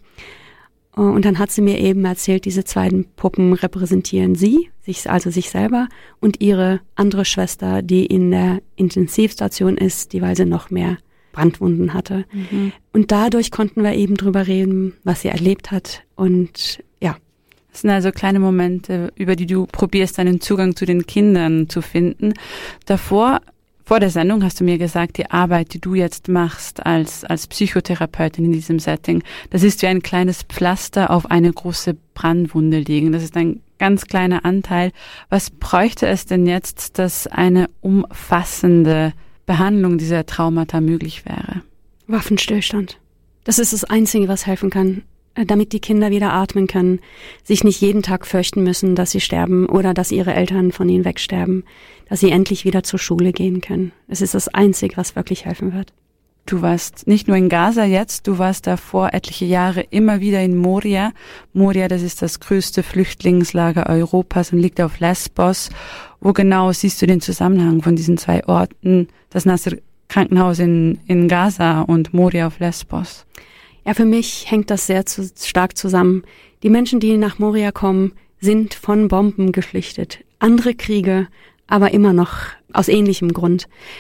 und dann hat sie mir eben erzählt, diese 2 Puppen repräsentieren sich selber und ihre andere Schwester, die in der Intensivstation ist, weil sie noch mehr Brandwunden hatte. Mhm. Und dadurch konnten wir eben drüber reden, was sie erlebt hat und ja. Das sind also kleine Momente, über die du probierst, einen Zugang zu den Kindern zu finden. Vor der Sendung hast du mir gesagt, die Arbeit, die du jetzt machst als Psychotherapeutin in diesem Setting, das ist wie ein kleines Pflaster auf eine große Brandwunde legen. Das ist ein ganz kleiner Anteil. Was bräuchte es denn jetzt, dass eine umfassende Behandlung dieser Traumata möglich wäre? Waffenstillstand. Das ist das Einzige, was helfen kann, damit die Kinder wieder atmen können, sich nicht jeden Tag fürchten müssen, dass sie sterben oder dass ihre Eltern von ihnen wegsterben, dass sie endlich wieder zur Schule gehen können. Es ist das Einzige, was wirklich helfen wird. Du warst nicht nur in Gaza jetzt, du warst davor etliche Jahre immer wieder in Moria. Moria, das ist das größte Flüchtlingslager Europas und liegt auf Lesbos. Wo genau siehst du den Zusammenhang von diesen 2 Orten, das Nasser-Krankenhaus in Gaza und Moria auf Lesbos? Ja, für mich hängt das sehr stark zusammen. Die Menschen, die nach Moria kommen, sind von Bomben geflüchtet. Andere Kriege, aber immer noch aus ähnlichem Grund.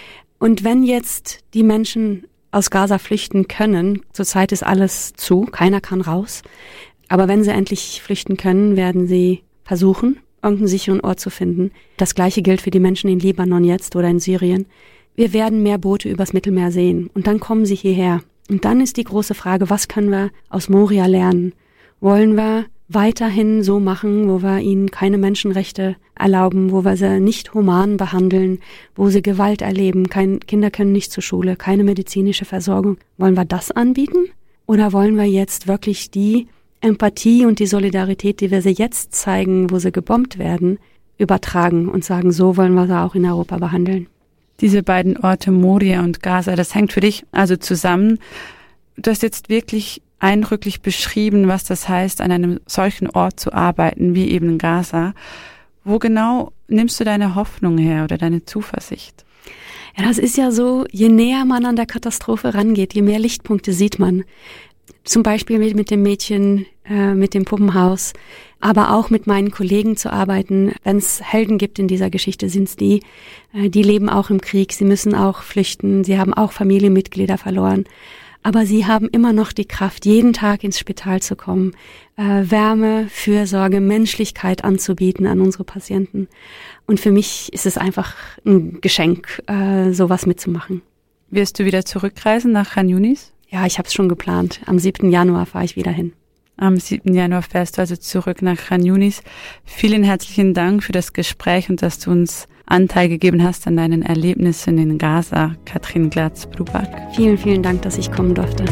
Und wenn jetzt die Menschen aus Gaza flüchten können, zurzeit ist alles zu, keiner kann raus, aber wenn sie endlich flüchten können, werden sie versuchen, irgendeinen sicheren Ort zu finden. Das Gleiche gilt für die Menschen in Libanon jetzt oder in Syrien. Wir werden mehr Boote übers Mittelmeer sehen und dann kommen sie hierher. Und dann ist die große Frage, was können wir aus Moria lernen? Wollen wir weiterhin so machen, wo wir ihnen keine Menschenrechte erlauben, wo wir sie nicht human behandeln, wo sie Gewalt erleben, Kinder können nicht zur Schule, keine medizinische Versorgung. Wollen wir das anbieten? Oder wollen wir jetzt wirklich die Empathie und die Solidarität, die wir sie jetzt zeigen, wo sie gebombt werden, übertragen und sagen, so wollen wir sie auch in Europa behandeln? Diese beiden Orte, Moria und Gaza, das hängt für dich also zusammen. Du hast jetzt wirklich eindrücklich beschrieben, was das heißt, an einem solchen Ort zu arbeiten, wie eben Gaza. Wo genau nimmst du deine Hoffnung her oder deine Zuversicht? Ja, das ist ja so, je näher man an der Katastrophe rangeht, je mehr Lichtpunkte sieht man. Zum Beispiel mit dem Mädchen, mit dem Puppenhaus, aber auch mit meinen Kollegen zu arbeiten. Wenn es Helden gibt in dieser Geschichte, sind es die leben auch im Krieg, sie müssen auch flüchten, sie haben auch Familienmitglieder verloren. Aber sie haben immer noch die Kraft, jeden Tag ins Spital zu kommen, Wärme, Fürsorge, Menschlichkeit anzubieten an unsere Patienten. Und für mich ist es einfach ein Geschenk, sowas mitzumachen. Wirst du wieder zurückreisen nach Khan Yunis? Ja, ich habe es schon geplant. Am 7. Januar fahre ich wieder hin. Am 7. Januar fährst du also zurück nach Khan Yunis. Vielen herzlichen Dank für das Gespräch und dass du uns Anteil gegeben hast an deinen Erlebnissen in Gaza, Katrin Glatz-Brubak. Vielen, vielen Dank, dass ich kommen durfte.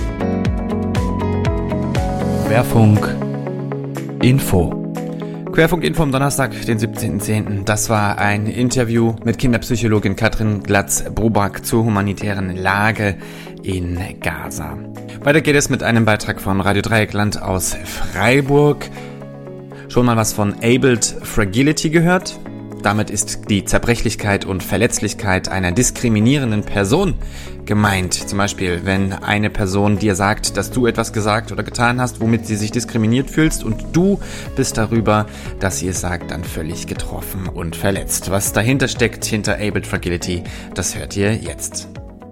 Querfunk Info. Querfunk Info am Donnerstag, den 17.10. Das war ein Interview mit Kinderpsychologin Katrin Glatz-Brubak zur humanitären Lage in Gaza. Weiter geht es mit einem Beitrag von Radio Dreieckland aus Freiburg. Schon mal was von Abled Fragility gehört? Damit ist die Zerbrechlichkeit und Verletzlichkeit einer diskriminierenden Person gemeint. Zum Beispiel, wenn eine Person dir sagt, dass du etwas gesagt oder getan hast, womit sie sich diskriminiert fühlst und du bist darüber, dass sie es sagt, dann völlig getroffen und verletzt. Was dahinter steckt, hinter Abled Fragility, das hört ihr jetzt.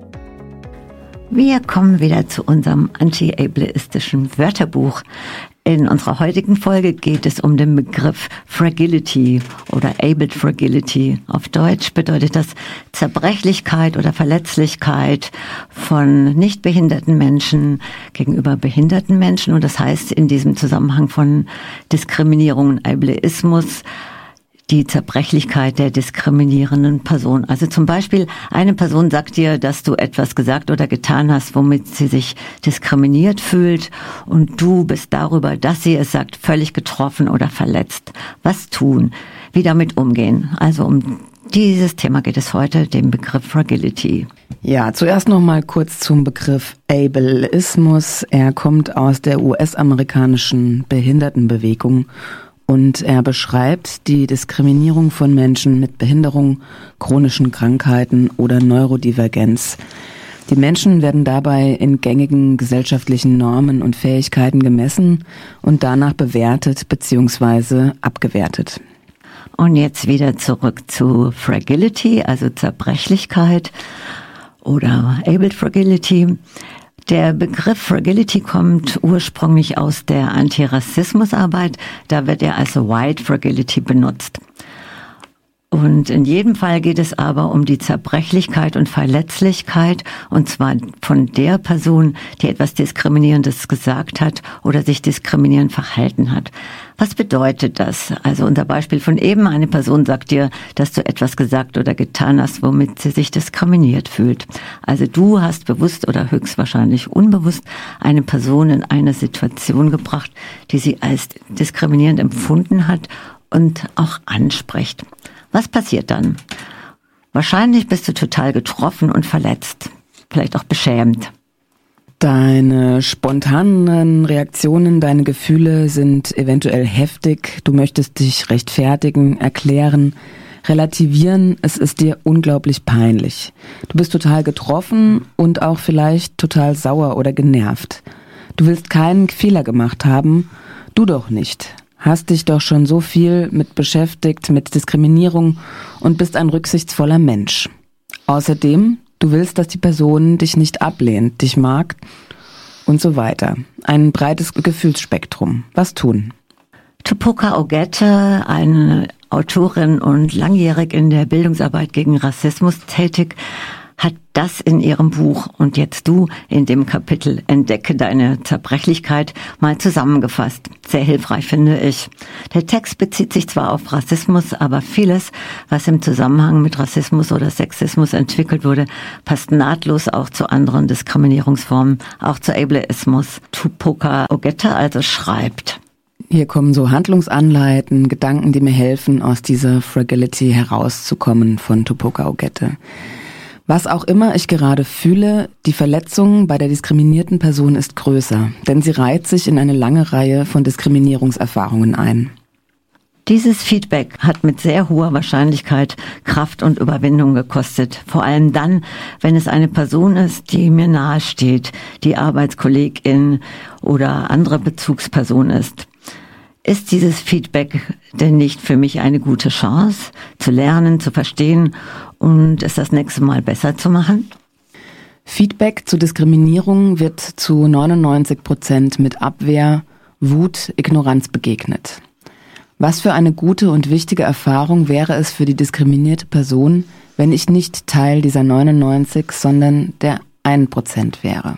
Wir kommen wieder zu unserem anti-ableistischen Wörterbuch. In unserer heutigen Folge geht es um den Begriff Fragility oder Abled Fragility. Auf Deutsch bedeutet das Zerbrechlichkeit oder Verletzlichkeit von nicht behinderten Menschen gegenüber behinderten Menschen. Und das heißt in diesem Zusammenhang von Diskriminierung und Ableismus die Zerbrechlichkeit der diskriminierenden Person. Also zum Beispiel, eine Person sagt dir, dass du etwas gesagt oder getan hast, womit sie sich diskriminiert fühlt und du bist darüber, dass sie es sagt, völlig getroffen oder verletzt. Was tun? Wie damit umgehen? Also um dieses Thema geht es heute, den Begriff Fragility. Ja, zuerst noch mal kurz zum Begriff Ableismus. Er kommt aus der US-amerikanischen Behindertenbewegung. Und er beschreibt die Diskriminierung von Menschen mit Behinderung, chronischen Krankheiten oder Neurodivergenz. Die Menschen werden dabei in gängigen gesellschaftlichen Normen und Fähigkeiten gemessen und danach bewertet bzw. abgewertet. Und jetzt wieder zurück zu Fragility, also Zerbrechlichkeit oder Abled Fragility. Der Begriff Fragility kommt ursprünglich aus der Antirassismusarbeit. Da wird er als White Fragility benutzt. Und in jedem Fall geht es aber um die Zerbrechlichkeit und Verletzlichkeit, und zwar von der Person, die etwas Diskriminierendes gesagt hat oder sich diskriminierend verhalten hat. Was bedeutet das? Also unser Beispiel von eben, eine Person sagt dir, dass du etwas gesagt oder getan hast, womit sie sich diskriminiert fühlt. Also du hast bewusst oder höchstwahrscheinlich unbewusst eine Person in eine Situation gebracht, die sie als diskriminierend empfunden hat und auch anspricht. Was passiert dann? Wahrscheinlich bist du total getroffen und verletzt, vielleicht auch beschämt. Deine spontanen Reaktionen, deine Gefühle sind eventuell heftig. Du möchtest dich rechtfertigen, erklären, relativieren. Es ist dir unglaublich peinlich. Du bist total getroffen und auch vielleicht total sauer oder genervt. Du willst keinen Fehler gemacht haben, du doch nicht. Hast dich doch schon so viel mit beschäftigt, mit Diskriminierung und bist ein rücksichtsvoller Mensch. Außerdem Du willst, dass die Person dich nicht ablehnt, dich mag und so weiter. Ein breites Gefühlsspektrum. Was tun? Tupoka Ogette, eine Autorin und langjährig in der Bildungsarbeit gegen Rassismus tätig, hat das in ihrem Buch und jetzt du in dem Kapitel Entdecke deine Zerbrechlichkeit mal zusammengefasst. Sehr hilfreich, finde ich. Der Text bezieht sich zwar auf Rassismus, aber vieles, was im Zusammenhang mit Rassismus oder Sexismus entwickelt wurde, passt nahtlos auch zu anderen Diskriminierungsformen, auch zu Ableismus. Tupoka Ogette also schreibt: Hier kommen so Handlungsanleiten, Gedanken, die mir helfen, aus dieser Fragility herauszukommen von Tupoka Ogette. Was auch immer ich gerade fühle, die Verletzung bei der diskriminierten Person ist größer, denn sie reiht sich in eine lange Reihe von Diskriminierungserfahrungen ein. Dieses Feedback hat mit sehr hoher Wahrscheinlichkeit Kraft und Überwindung gekostet. Vor allem dann, wenn es eine Person ist, die mir nahesteht, die Arbeitskollegin oder andere Bezugsperson ist. Ist dieses Feedback denn nicht für mich eine gute Chance, zu lernen, zu verstehen und es das nächste Mal besser zu machen? Feedback zu Diskriminierung wird zu 99% mit Abwehr, Wut, Ignoranz begegnet. Was für eine gute und wichtige Erfahrung wäre es für die diskriminierte Person, wenn ich nicht Teil dieser 99, sondern der 1% wäre?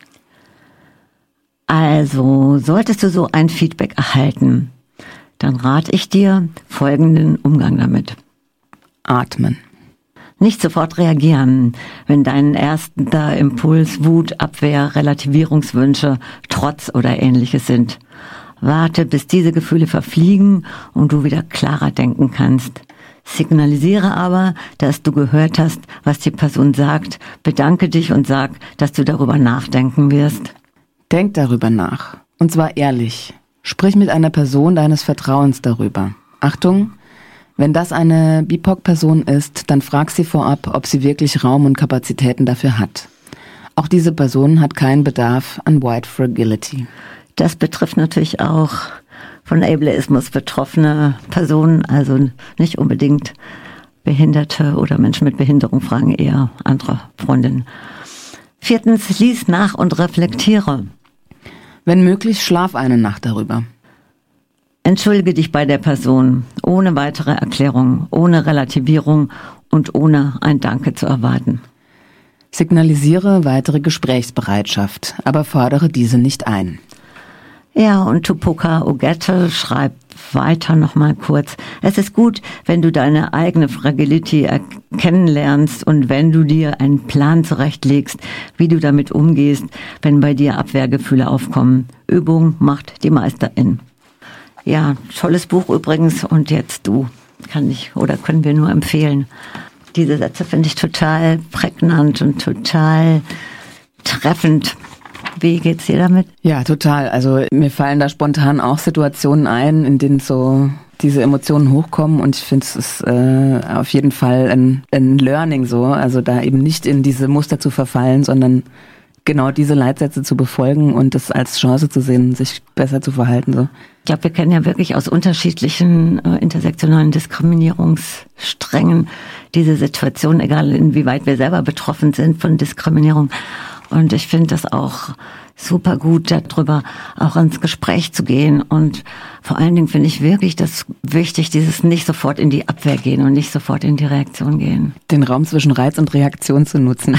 Also, solltest du so ein Feedback erhalten, dann rate ich dir folgenden Umgang damit. Atmen. Nicht sofort reagieren, wenn dein erster Impuls Wut, Abwehr, Relativierungswünsche, Trotz oder Ähnliches sind. Warte, bis diese Gefühle verfliegen und du wieder klarer denken kannst. Signalisiere aber, dass du gehört hast, was die Person sagt. Bedanke dich und sag, dass du darüber nachdenken wirst. Denk darüber nach. Und zwar ehrlich. Sprich mit einer Person deines Vertrauens darüber. Achtung, wenn das eine BIPOC-Person ist, dann frag sie vorab, ob sie wirklich Raum und Kapazitäten dafür hat. Auch diese Person hat keinen Bedarf an White Fragility. Das betrifft natürlich auch von Ableismus betroffene Personen, also nicht unbedingt Behinderte oder Menschen mit Behinderung, fragen eher andere Freundinnen. 4. Lies nach und reflektiere. Wenn möglich, schlaf eine Nacht darüber. Entschuldige dich bei der Person, ohne weitere Erklärung, ohne Relativierung und ohne ein Danke zu erwarten. Signalisiere weitere Gesprächsbereitschaft, aber fordere diese nicht ein. Ja, und Tupoka Ogette schreibt weiter nochmal kurz. Es ist gut, wenn du deine eigene Fragility kennenlernst und wenn du dir einen Plan zurechtlegst, wie du damit umgehst, wenn bei dir Abwehrgefühle aufkommen. Übung macht die Meisterin. Ja, tolles Buch übrigens. Und jetzt du. Können wir nur empfehlen. Diese Sätze finde ich total prägnant und total treffend. Wie geht's dir damit? Ja, total. Also mir fallen da spontan auch Situationen ein, in denen so diese Emotionen hochkommen und ich finde, es ist auf jeden Fall ein Learning so, also da eben nicht in diese Muster zu verfallen, sondern genau diese Leitsätze zu befolgen und das als Chance zu sehen, sich besser zu verhalten. So. Ich glaube, wir kennen ja wirklich aus unterschiedlichen intersektionalen Diskriminierungssträngen diese Situation, egal inwieweit wir selber betroffen sind von Diskriminierung. Und ich finde das auch super gut, darüber auch ins Gespräch zu gehen. Und vor allen Dingen finde ich wirklich das wichtig, dieses nicht sofort in die Abwehr gehen und nicht sofort in die Reaktion gehen. Den Raum zwischen Reiz und Reaktion zu nutzen.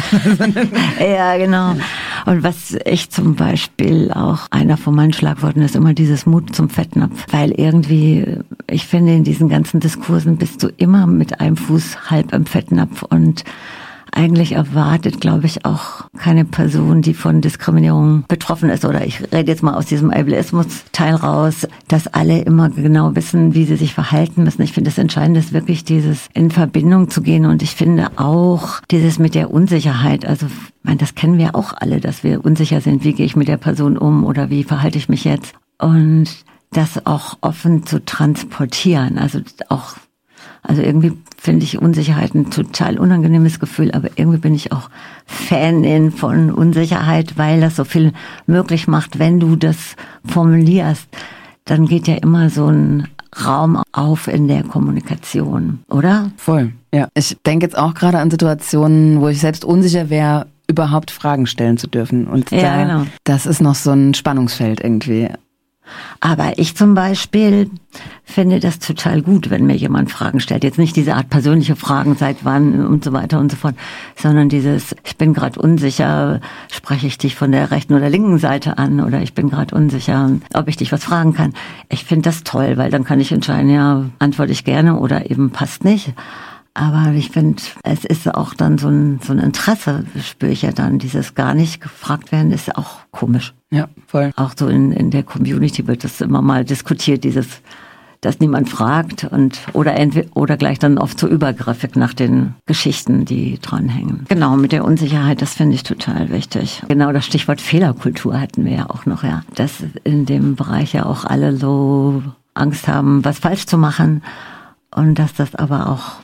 Ja, genau. Und was ich zum Beispiel auch, einer von meinen Schlagworten ist immer dieses Mut zum Fettnapf. Weil irgendwie, ich finde, in diesen ganzen Diskursen bist du immer mit einem Fuß halb im Fettnapf und eigentlich erwartet, glaube ich, auch keine Person, die von Diskriminierung betroffen ist, oder ich rede jetzt mal aus diesem Ableismus-Teil raus, dass alle immer genau wissen, wie sie sich verhalten müssen. Ich finde, das Entscheidende ist wirklich dieses in Verbindung zu gehen und ich finde auch dieses mit der Unsicherheit, also ich meine, das kennen wir auch alle, dass wir unsicher sind, wie gehe ich mit der Person um oder wie verhalte ich mich jetzt und das auch offen zu transportieren, also irgendwie finde ich Unsicherheit ein total unangenehmes Gefühl, aber irgendwie bin ich auch Fanin von Unsicherheit, weil das so viel möglich macht, wenn du das formulierst. Dann geht ja immer so ein Raum auf in der Kommunikation, oder? Voll, ja. Ich denke jetzt auch gerade an Situationen, wo ich selbst unsicher wäre, überhaupt Fragen stellen zu dürfen. Und genau. Das ist noch so ein Spannungsfeld irgendwie. Aber ich zum Beispiel finde das total gut, wenn mir jemand Fragen stellt. Jetzt nicht diese Art persönliche Fragen, seit wann und so weiter und so fort, sondern dieses, ich bin gerade unsicher, spreche ich dich von der rechten oder linken Seite an oder ich bin gerade unsicher, ob ich dich was fragen kann. Ich finde das toll, weil dann kann ich entscheiden, ja, antworte ich gerne oder eben passt nicht. Aber ich finde, es ist auch dann so ein Interesse, spüre ich ja dann. Dieses gar nicht gefragt werden ist auch komisch. Ja, voll. Auch so in der Community wird das immer mal diskutiert, dieses, dass niemand fragt oder gleich dann oft so übergriffig nach den Geschichten, die dranhängen. Genau, mit der Unsicherheit, das finde ich total wichtig. Genau, das Stichwort Fehlerkultur hatten wir ja auch noch, ja. Dass in dem Bereich ja auch alle so Angst haben, was falsch zu machen und dass das aber auch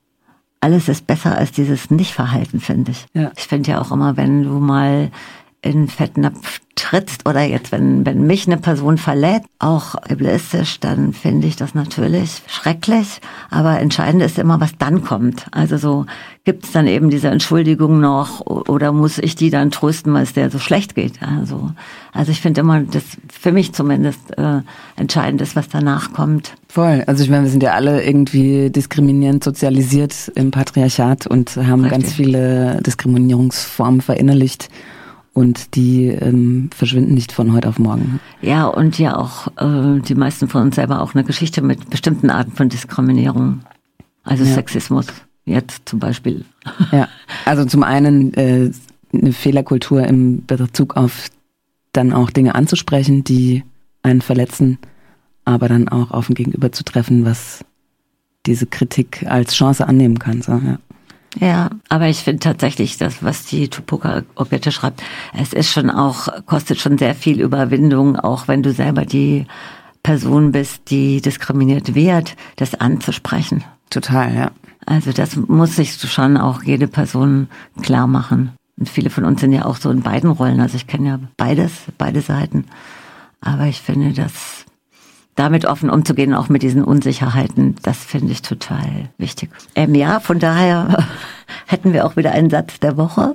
alles ist besser als dieses Nicht-Verhalten, finde ich. Ja. Ich finde ja auch immer, wenn du mal in Fettnapf trittst oder jetzt, wenn mich eine Person verletzt, auch ableistisch, dann finde ich das natürlich schrecklich. Aber entscheidend ist immer, was dann kommt. Also so, gibt es dann eben diese Entschuldigung noch oder muss ich die dann trösten, weil es der so schlecht geht? Also ich finde immer, das für mich zumindest entscheidend ist, was danach kommt. Voll. Also ich meine, wir sind ja alle irgendwie diskriminierend sozialisiert im Patriarchat und haben Richtig. Ganz viele Diskriminierungsformen verinnerlicht. Und die verschwinden nicht von heute auf morgen. Ja, und ja auch die meisten von uns selber auch eine Geschichte mit bestimmten Arten von Diskriminierung. Also ja. Sexismus jetzt zum Beispiel. Ja, also zum einen eine Fehlerkultur im Bezug auf dann auch Dinge anzusprechen, die einen verletzen, aber dann auch auf ein Gegenüber zu treffen, was diese Kritik als Chance annehmen kann. So, ja. Ja, aber ich finde tatsächlich, das, was die Tupoka Ogette schreibt, es ist schon auch, kostet schon sehr viel Überwindung, auch wenn du selber die Person bist, die diskriminiert wird, das anzusprechen. Total, ja. Also das muss sich schon auch jede Person klar machen. Und viele von uns sind ja auch so in beiden Rollen, also ich kenne ja beide Seiten. Aber ich finde, dass damit offen umzugehen, auch mit diesen Unsicherheiten, das finde ich total wichtig. Ja, von daher hätten wir auch wieder einen Satz der Woche.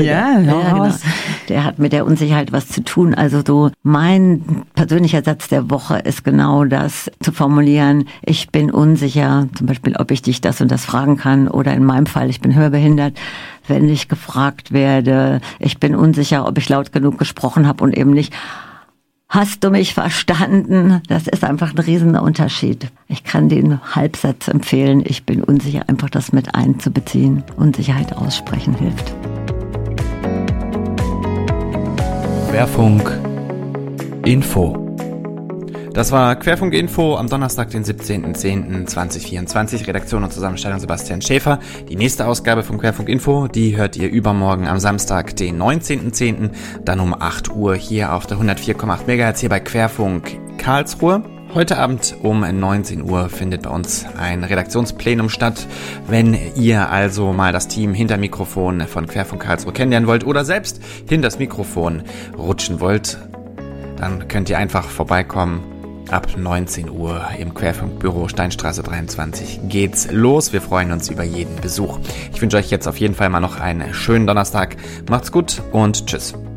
Genau. Der hat mit der Unsicherheit was zu tun. Also so mein persönlicher Satz der Woche ist genau das, zu formulieren, ich bin unsicher, zum Beispiel, ob ich dich das und das fragen kann oder in meinem Fall, ich bin hörbehindert. Wenn ich gefragt werde, ich bin unsicher, ob ich laut genug gesprochen habe und eben nicht, hast du mich verstanden? Das ist einfach ein riesiger Unterschied. Ich kann den Halbsatz empfehlen, ich bin unsicher, einfach das mit einzubeziehen. Unsicherheit aussprechen hilft. Querfunk Info. Das war Querfunk Info am Donnerstag, den 17.10.2024. Redaktion und Zusammenstellung Sebastian Schäfer. Die nächste Ausgabe von Querfunk Info, die hört ihr übermorgen am Samstag, den 19.10., dann um 8 Uhr hier auf der 104,8 MHz hier bei Querfunk Karlsruhe. Heute Abend um 19 Uhr findet bei uns ein Redaktionsplenum statt. Wenn ihr also mal das Team hinter Mikrofon von Querfunk Karlsruhe kennenlernen wollt oder selbst hinter das Mikrofon rutschen wollt, dann könnt ihr einfach vorbeikommen. Ab 19 Uhr im Querfunkbüro Steinstraße 23 geht's los. Wir freuen uns über jeden Besuch. Ich wünsche euch jetzt auf jeden Fall mal noch einen schönen Donnerstag. Macht's gut und tschüss.